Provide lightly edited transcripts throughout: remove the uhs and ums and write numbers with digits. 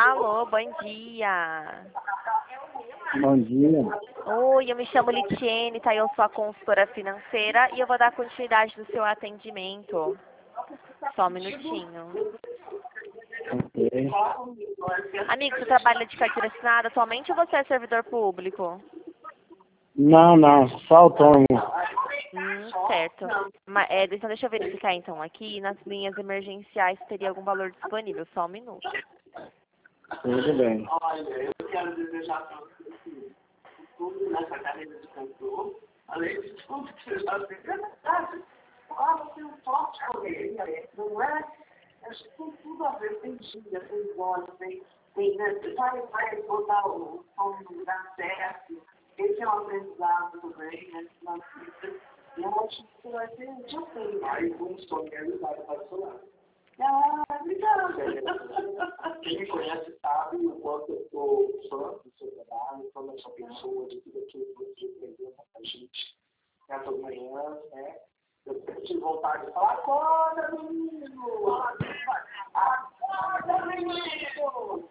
Alô, bom dia. Bom dia. Oi, eu me chamo Litiene, tá? Eu sou a consultora financeira e eu vou dar continuidade no seu atendimento. Só um minutinho. Ok. Amigo, você trabalha de carteira assinada atualmente ou você é servidor público? Não, só autônomo. Certo. Então deixa eu verificar então aqui, nas linhas emergenciais teria algum valor disponível, só um minuto. Tudo bem. Olha, eu quero desejar para você tudo nessa carreira de cantor, além de tudo que você já fez. É verdade. Você tem um forte poder, não é? Acho que tem tudo a ver, tem gíria, tem voz, né? Você vai botar o som no lugar certo. Esse é um aprendizado também, né? E eu acho que você vai ter um sonho. Aí, um sonho é realidade particular. Obrigada. Quem me conhece sabe o quanto eu sou fã do seu trabalho, fã da sua pessoa, de tudo aquilo que você representa pra gente nessas manhãs, né? Eu sempre tive vontade de falar, acorda, menino! Acorda, menino!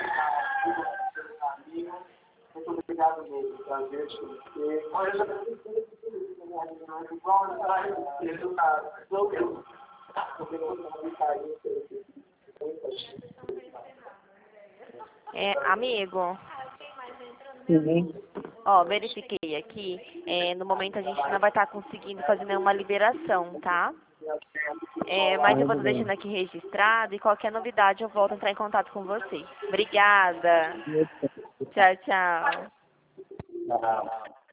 Muito obrigado mesmo, prazer de conhecer. Olha, eu já pensei que igual a resultado. Não eu. Amigo, Sim. ó, verifiquei aqui, no momento a gente não vai estar conseguindo fazer nenhuma liberação, tá? Mas eu vou estar Tudo bem. deixando aqui registrado e qualquer novidade eu volto a entrar em contato com vocês. Obrigada. Tchau, tchau. Tchau.